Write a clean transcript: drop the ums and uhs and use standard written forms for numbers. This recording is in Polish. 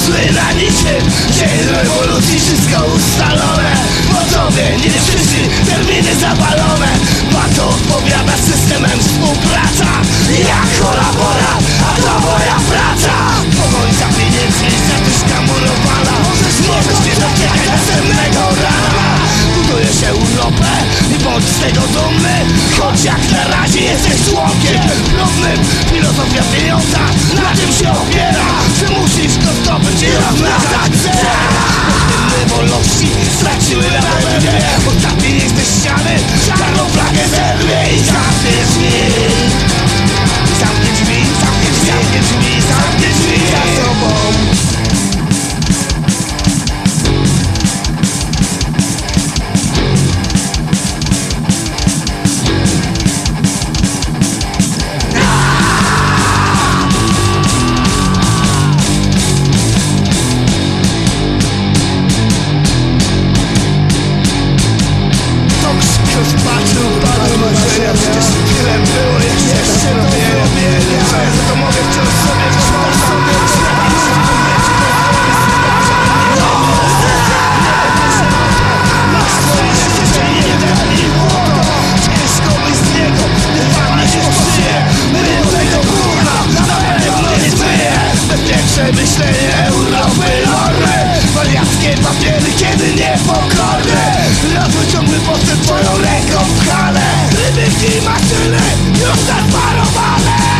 Zły na niczym, dzień rewolucji, wszystko ustalone. Po tobie nie wszyscy terminy zawalone. Warto odpowiadać systemem współpraca. Jak kolaborat, a to moja praca. Pogoń za pieniędzmi, serduszka murowana. Możesz nie doczekać następnego rana. Buduje się Europę i bądź z tego dumny. Choć jak na razie jesteś członkiem równym. Filozofia pieniądza na tym się opiera, że musisz go zdobyć i rozmnażać zera. Podmienne wolności straciły na wędzie. Ostatni jesteś ściany, czarną flagę zerwie i zamknie drzwi. Zamknie drzwi, zamknie drzwi, zamknie drzwi, zamknie drzwi za sobą. Myślenie Europy normy, wariackie papiery, kiedy niepokorne. Rozwój ciągły postęp twoją ręką w hale. Ryby i maszyny już zasmarowane.